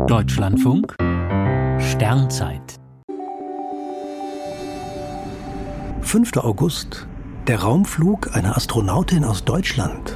Deutschlandfunk Sternzeit 5. August. Der Raumflug einer Astronautin aus Deutschland.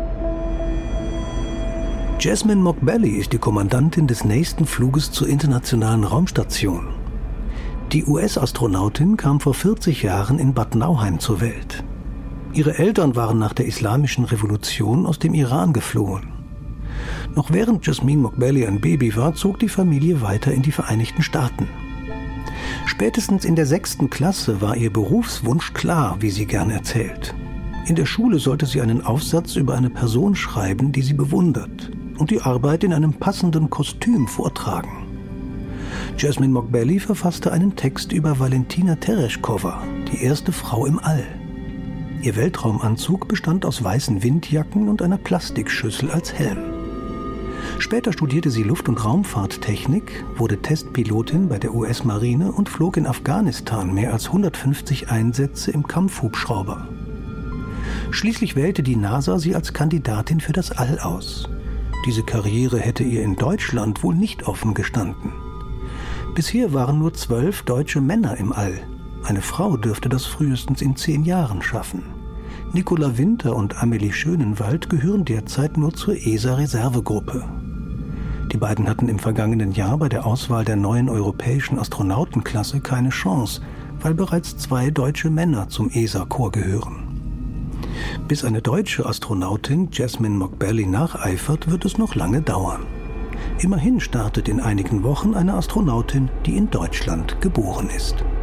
Jasmine Mockbelly ist die Kommandantin des nächsten Fluges zur Internationalen Raumstation. Die US-Astronautin kam vor 40 Jahren in Bad Nauheim zur Welt. Ihre Eltern waren nach der Islamischen Revolution aus dem Iran geflohen. Noch während Jasmine Mockbelly ein Baby war, zog die Familie weiter in die Vereinigten Staaten. Spätestens in der 6. Klasse war ihr Berufswunsch klar, wie sie gern erzählt. In der Schule sollte sie einen Aufsatz über eine Person schreiben, die sie bewundert, und die Arbeit in einem passenden Kostüm vortragen. Jasmine Mockbelly verfasste einen Text über Valentina Tereshkova, die erste Frau im All. Ihr Weltraumanzug bestand aus weißen Windjacken und einer Plastikschüssel als Helm. Später studierte sie Luft- und Raumfahrttechnik, wurde Testpilotin bei der US-Marine und flog in Afghanistan mehr als 150 Einsätze im Kampfhubschrauber. Schließlich wählte die NASA sie als Kandidatin für das All aus. Diese Karriere hätte ihr in Deutschland wohl nicht offen gestanden. Bisher waren nur 12 deutsche Männer im All. Eine Frau dürfte das frühestens in 10 Jahren schaffen. Nicola Winter und Amelie Schönenwald gehören derzeit nur zur ESA-Reservegruppe. Die beiden hatten im vergangenen Jahr bei der Auswahl der neuen europäischen Astronautenklasse keine Chance, weil bereits 2 deutsche Männer zum ESA-Korps gehören. Bis eine deutsche Astronautin Jasmine Mockbelly nacheifert, wird es noch lange dauern. Immerhin startet in einigen Wochen eine Astronautin, die in Deutschland geboren ist.